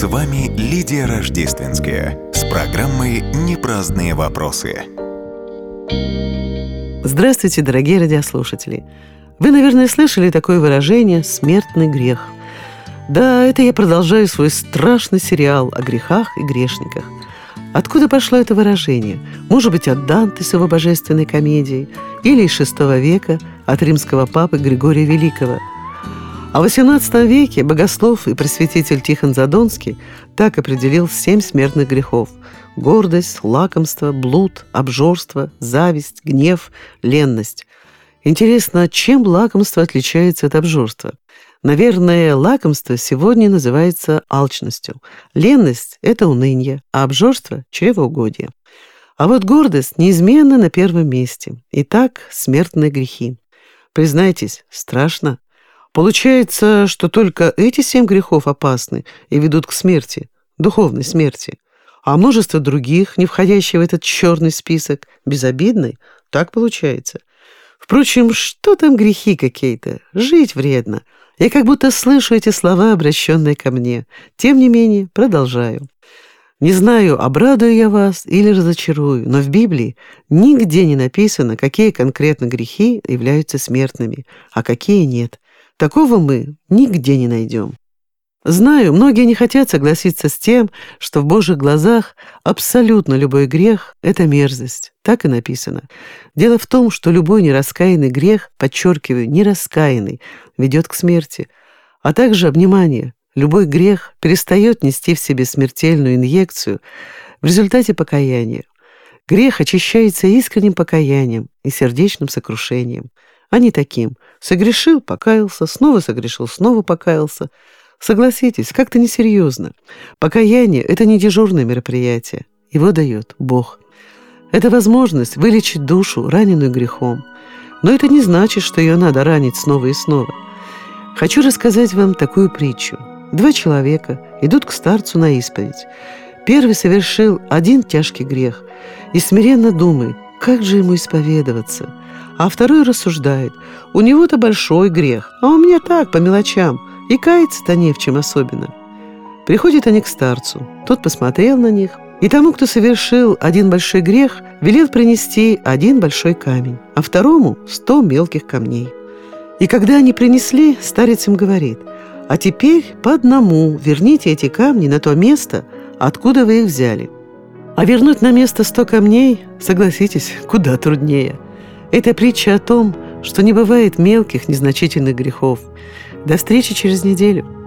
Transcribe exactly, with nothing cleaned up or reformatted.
С вами Лидия Рождественская с программой «Непраздные вопросы». Здравствуйте, дорогие радиослушатели! Вы, наверное, слышали такое выражение «смертный грех». Да, это я продолжаю свой страшный сериал о грехах и грешниках. Откуда пошло это выражение? Может быть, от Данте с его божественной комедией или из шестого века от римского папы Григория Великого. А в восемнадцатом веке богослов и просветитель Тихон Задонский так определил семь смертных грехов: гордость, лакомство, блуд, обжорство, зависть, гнев, ленность. Интересно, чем лакомство отличается от обжорства? Наверное, лакомство сегодня называется алчностью. Ленность – это уныние, а обжорство – чревоугодие. А вот гордость неизменно на первом месте. Итак, смертные грехи. Признайтесь, страшно. Получается, что только эти семь грехов опасны и ведут к смерти, духовной смерти. А множество других, не входящих в этот черный список, безобидны? Так получается. Впрочем, что там грехи какие-то? Жить вредно. Я как будто слышу эти слова, обращенные ко мне. Тем не менее, продолжаю. Не знаю, обрадую я вас или разочарую, но в Библии нигде не написано, какие конкретно грехи являются смертными, а какие нет. Такого мы нигде не найдем. Знаю, многие не хотят согласиться с тем, что в Божьих глазах абсолютно любой грех – это мерзость. Так и написано. Дело в том, что любой нераскаянный грех, подчеркиваю, нераскаянный, ведет к смерти. А также, внимание, любой грех перестает нести в себе смертельную инъекцию в результате покаяния. Грех очищается искренним покаянием и сердечным сокрушением, а не таким: согрешил, покаялся, снова согрешил, снова покаялся. Согласитесь, как-то несерьезно. Покаяние – это не дежурное мероприятие. Его дает Бог. Это возможность вылечить душу, раненую грехом. Но это не значит, что ее надо ранить снова и снова. Хочу рассказать вам такую притчу. Два человека идут к старцу на исповедь. Первый совершил один тяжкий грех и смиренно думает, как же ему исповедоваться. А второй рассуждает: у него-то большой грех, а у меня так, по мелочам. И каяться-то не в чем особенно. Приходят они к старцу. Тот посмотрел на них, и тому, кто совершил один большой грех, велел принести один большой камень, а второму сто мелких камней. И когда они принесли, старец им говорит: а теперь по одному верните эти камни на то место, откуда вы их взяли. А вернуть на место сто камней, согласитесь, куда труднее. Это притча о том, что не бывает мелких, незначительных грехов. До встречи через неделю.